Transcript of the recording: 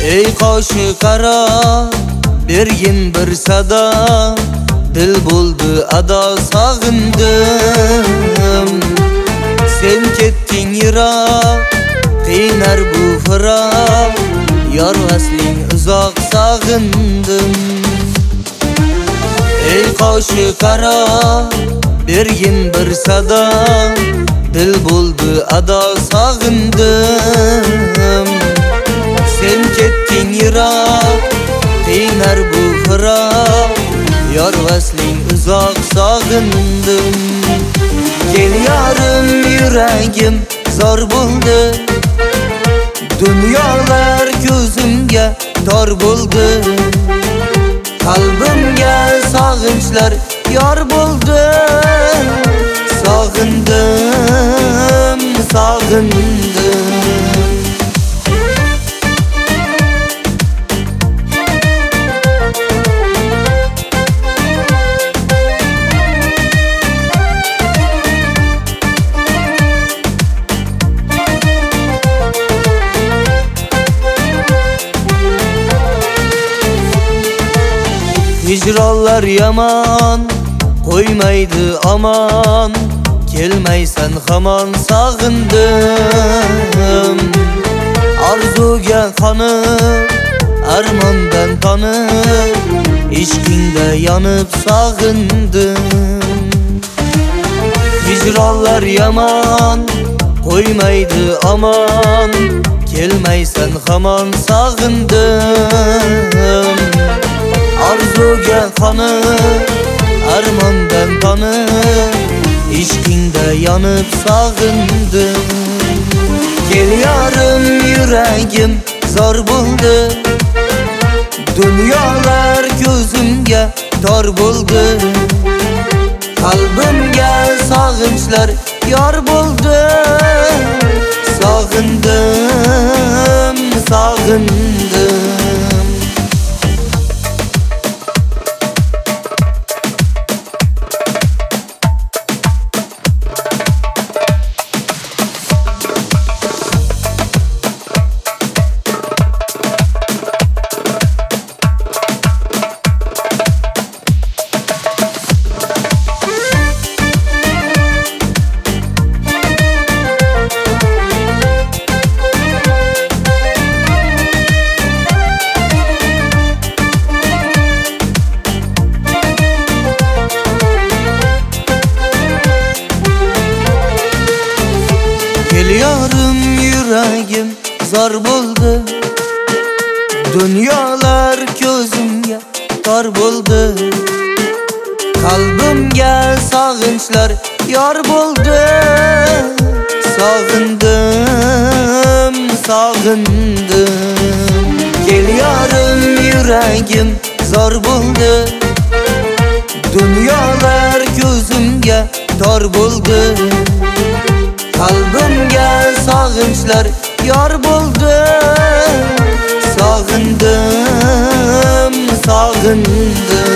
Ey qoshi qaro bergin bir sada, dil bo'ldi ado sog'indim. Sen ketding yiroq, qiynar bu firoq, yor vasling uzoq sog'indim. Ey qoshi qaro bergin bir sada, dil bo'ldi ado sog'indim. Sen ketding yiroq, qiynar bu firoq, yor vasling uzoq sog'indim. Kel yorim yuragim zor bo'ldi, dunyolar ko'zimga tor bo'ldi. Qalbimga sog'inchlar yor bo'ldi. Sog'indim, sog'indim. Hicronlar yaman, qo'ymaydi aman, kelmaysan hamon sog'indim. Arzuga qonib, armondan tonib, ishqingda yonib sog'indim. Hicronlar yaman, qo'ymaydi aman, kelmaysan hamon sog'indim. Arzuga qonib, armondan tonib, ishqingda yonib sog'indim. Kel yorim yuragim zor bo'ldi, dunyolar ko'zimga tor bo'ldi. Qalbimga sog'inchlar yor bo'ldi. Sog'indim, sog'indim. Kel yorim yuragim zor bo'ldi, dunyolar ko'zimga tor bo'ldi. Qalbimga sog'inchlar yor bo'ldi. Sog'indim, sog'indim. Kel yorim yuragim zor bo'ldi, dunyolar ko'zimga tor bo'ldi. Qalbimga sog'inchlar yor bo'ldi. Sog'indim, sog'indim.